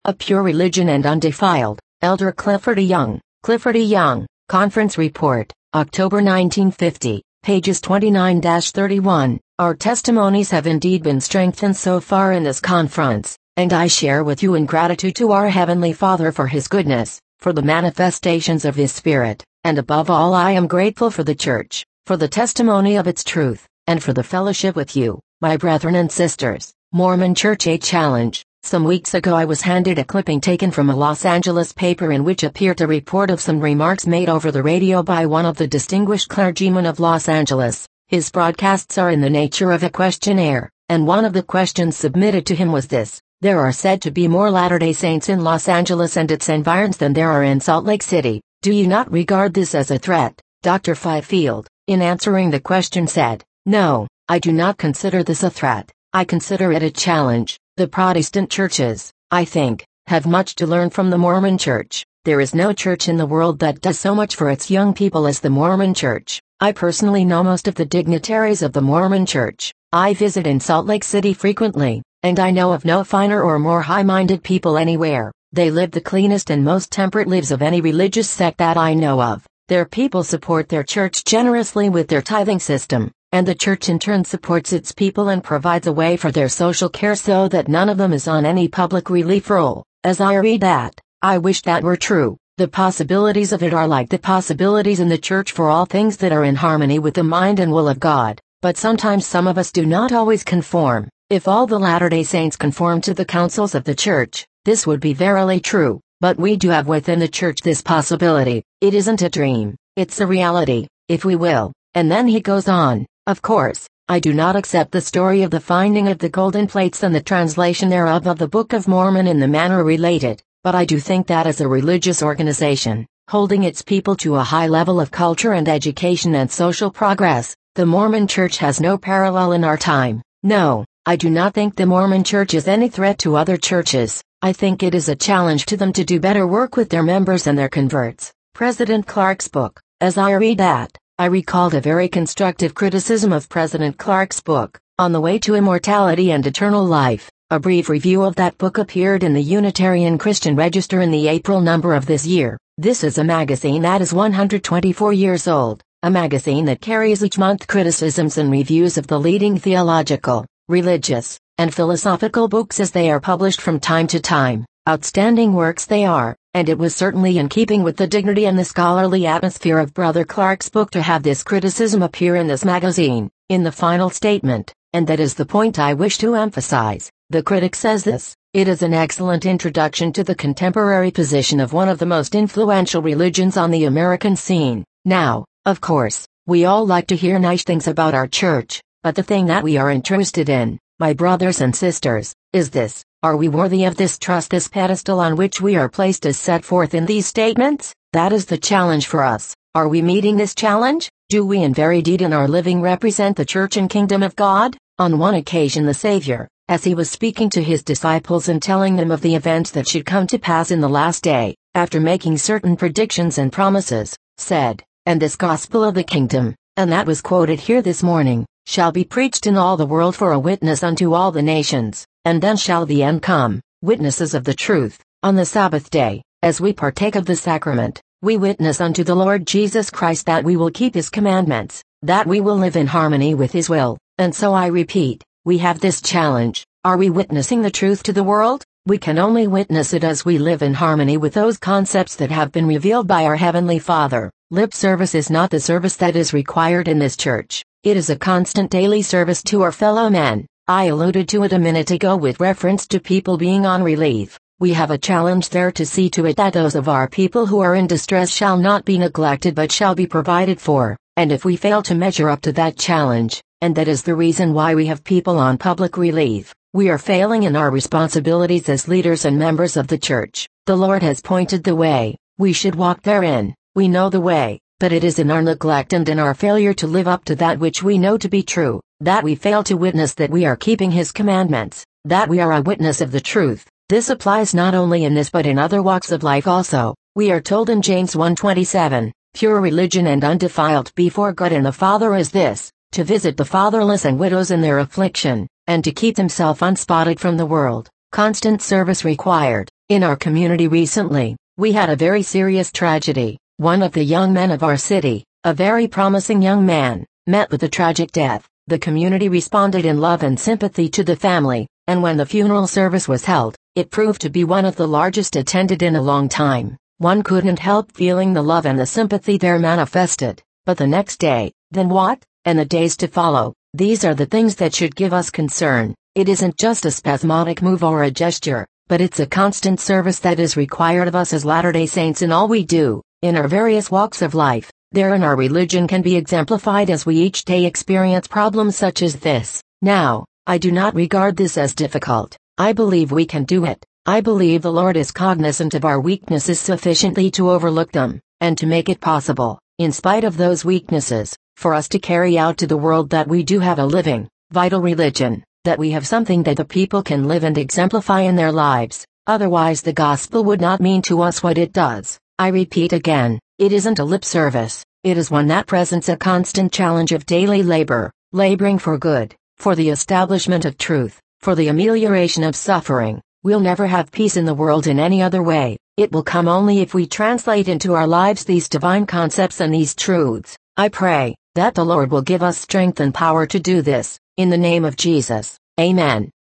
A Pure Religion and Undefiled, Elder Clifford E. Young. Clifford E. Young, Conference Report, October 1950, pages 29-31. Our testimonies have indeed been strengthened so far in this conference, and I share with you in gratitude to our Heavenly Father for His goodness, for the manifestations of His Spirit, and above all I am grateful for the Church, for the testimony of its truth, and for the fellowship with you, my brethren and sisters. Mormon Church A Challenge. Some weeks ago I was handed a clipping taken from a Los Angeles paper in which appeared a report of some remarks made over the radio by one of the distinguished clergymen of Los Angeles. His broadcasts are in the nature of a questionnaire, and one of the questions submitted to him was this: there are said to be more Latter-day Saints in Los Angeles and its environs than there are in Salt Lake City. Do you not regard this as a threat? Dr. Fifield, in answering the question, said, "No, I do not consider this a threat. I consider it a challenge. The Protestant churches, I think, have much to learn from the Mormon Church. There is no church in the world that does so much for its young people as the Mormon Church. I personally know most of the dignitaries of the Mormon Church. I visit in Salt Lake City frequently, and I know of no finer or more high-minded people anywhere. They live the cleanest and most temperate lives of any religious sect that I know of. Their people support their church generously with their tithing system, and the church in turn supports its people and provides a way for their social care so that none of them is on any public relief roll. As I read that, I wish that were true. The possibilities of it are like the possibilities in the church for all things that are in harmony with the mind and will of God, but sometimes some of us do not always conform. If all the Latter-day Saints conform to the counsels of the church, this would be verily true, but we do have within the church this possibility. It isn't a dream, it's a reality, if we will." And then he goes on, "Of course, I do not accept the story of the finding of the golden plates and the translation thereof of the Book of Mormon in the manner related, but I do think that as a religious organization, holding its people to a high level of culture and education and social progress, the Mormon Church has no parallel in our time. No, I do not think the Mormon Church is any threat to other churches. I think it is a challenge to them to do better work with their members and their converts." President Clark's book. As I read that, I recalled a very constructive criticism of President Clark's book, On the Way to Immortality and Eternal Life. A brief review of that book appeared in the Unitarian Christian Register in the April number of this year. This is a magazine that is 124 years old, a magazine that carries each month criticisms and reviews of the leading theological, religious, and philosophical books as they are published from time to time. Outstanding works they are, and it was certainly in keeping with the dignity and the scholarly atmosphere of Brother Clark's book to have this criticism appear in this magazine, in the final statement, and that is the point I wish to emphasize. The critic says this: "It is an excellent introduction to the contemporary position of one of the most influential religions on the American scene." Now, of course, we all like to hear nice things about our church, but the thing that we are interested in, my brothers and sisters, is this: are we worthy of this trust, this pedestal on which we are placed as set forth in these statements? That is the challenge for us. Are we meeting this challenge? Do we in very deed in our living represent the church and kingdom of God? On one occasion the Savior, as he was speaking to his disciples and telling them of the events that should come to pass in the last day, after making certain predictions and promises, said, "And this gospel of the kingdom," and that was quoted here this morning, "shall be preached in all the world for a witness unto all the nations, and then shall the end come." Witnesses of the truth. On the Sabbath day, as we partake of the sacrament, we witness unto the Lord Jesus Christ that we will keep His commandments, that we will live in harmony with His will, and so I repeat, we have this challenge. Are we witnessing the truth to the world? We can only witness it as we live in harmony with those concepts that have been revealed by our Heavenly Father. Lip service is not the service that is required in this church. It is a constant daily service to our fellow men. I alluded to it a minute ago with reference to people being on relief. We have a challenge there to see to it that those of our people who are in distress shall not be neglected but shall be provided for, and if we fail to measure up to that challenge, and that is the reason why we have people on public relief, we are failing in our responsibilities as leaders and members of the church. The Lord has pointed the way, we should walk therein. We know the way, but it is in our neglect and in our failure to live up to that which we know to be true, that we fail to witness that we are keeping His commandments, that we are a witness of the truth. This applies not only in this but in other walks of life also. We are told in James 1:27, "Pure religion and undefiled before God and the Father is this, to visit the fatherless and widows in their affliction, and to keep himself unspotted from the world." Constant service required. In our community recently, we had a very serious tragedy. One of the young men of our city, a very promising young man, met with a tragic death. The community responded in love and sympathy to the family, and when the funeral service was held, it proved to be one of the largest attended in a long time. One couldn't help feeling the love and the sympathy there manifested. But the next day, then what? And the days to follow, these are the things that should give us concern. It isn't just a spasmodic move or a gesture, but it's a constant service that is required of us as Latter-day Saints in all we do, in our various walks of life. Therein our religion can be exemplified as we each day experience problems such as this. Now, I do not regard this as difficult. I believe we can do it. I believe the Lord is cognizant of our weaknesses sufficiently to overlook them, and to make it possible, in spite of those weaknesses, for us to carry out to the world that we do have a living, vital religion, that we have something that the people can live and exemplify in their lives. Otherwise the gospel would not mean to us what it does. I repeat again, it isn't a lip service, it is one that presents a constant challenge of daily labor, laboring for good, for the establishment of truth, for the amelioration of suffering. We'll never have peace in the world in any other way. It will come only if we translate into our lives these divine concepts and these truths. I pray that the Lord will give us strength and power to do this, in the name of Jesus. Amen.